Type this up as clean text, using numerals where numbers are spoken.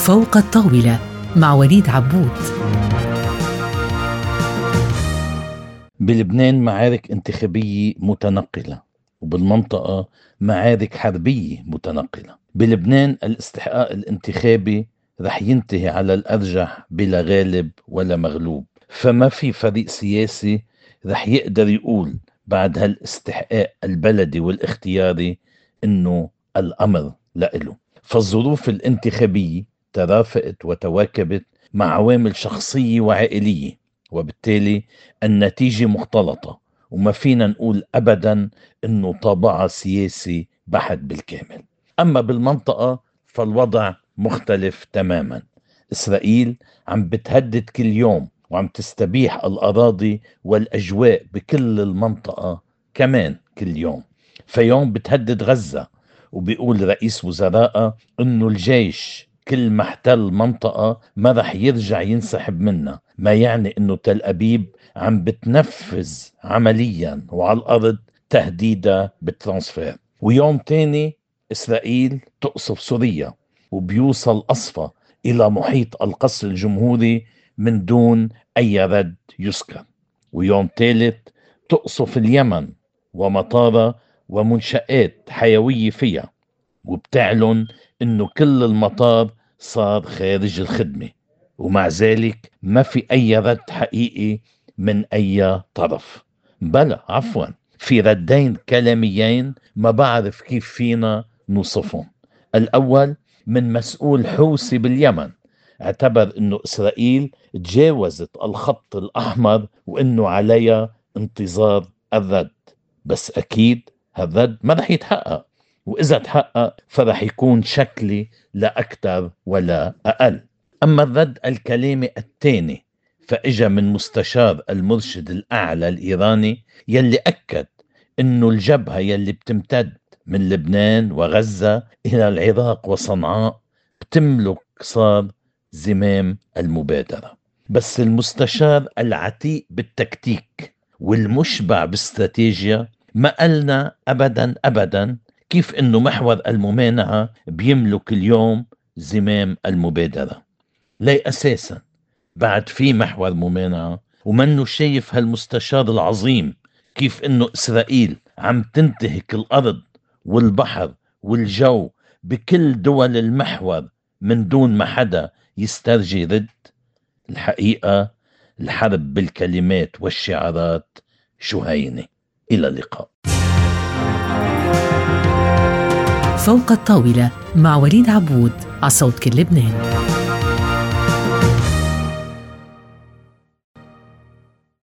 فوق الطاولة مع وليد عبود. بلبنان معارك انتخابية متنقلة، وبالمنطقة معارك حربية متنقلة. بلبنان الاستحقاق الانتخابي رح ينتهي على الأرجح بلا غالب ولا مغلوب، فما في فريق سياسي رح يقدر يقول بعد هالاستحقاق البلدي والاختياري إنه الأمر لإله. فالظروف الانتخابية ترافقت وتواكبت مع عوامل شخصية وعائلية، وبالتالي النتيجة مختلطة، وما فينا نقول أبدا إنه طابعها سياسي بحت بالكامل. أما بالمنطقة فالوضع مختلف تماما. إسرائيل عم بتهدد كل يوم وعم تستبيح الأراضي والأجواء بكل المنطقة كمان كل يوم. فيوم بتهدد غزة وبيقول رئيس وزراء إنه الجيش كل ما احتل منطقة ما رح يرجع ينسحب منها، ما يعني إنه تل أبيب عم بتنفذ عمليا وعلى الأرض تهديدها بالترانسفير. ويوم تاني إسرائيل تقصف سوريا وبيوصل أصفى إلى محيط القصر الجمهوري من دون أي رد يذكر. ويوم ثالث تقصف اليمن ومطارها ومنشآت حيوية فيها، وبتعلن إنه كل المطار صار خارج الخدمة، ومع ذلك ما في أي رد حقيقي من أي طرف. بلى عفوا، في ردين كلاميين ما بعرف كيف فينا نوصفهم. الأول من مسؤول حوثي باليمن، اعتبر إنه إسرائيل تجاوزت الخط الأحمر وإنه عليها انتظار الرد، بس أكيد هالرد ما رح يتحقق، وإذا تحقق فرح يكون شكلي لا أكتر ولا أقل. أما الرد الكلامي الثاني فإجا من مستشار المرشد الأعلى الإيراني، يلي أكد إنه الجبهة يلي بتمتد من لبنان وغزة إلى العراق وصنعاء بتملك صار زمام المبادرة. بس المستشار العتيق بالتكتيك والمشبع باستراتيجيا ما قالنا أبدا كيف إنه محور الممانعة بيملك اليوم زمام المبادرة. لي أساسا بعد في محور ممانعة ومنه شايف هالمستشار العظيم كيف إنه إسرائيل عم تنتهك الأرض والبحر والجو بكل دول المحور من دون ما حدا يسترجي رد. الحقيقة الحرب بالكلمات والشعارات شو هينة. إلى اللقاء. فوق الطاولة مع وليد عبود على صوت كل لبنان.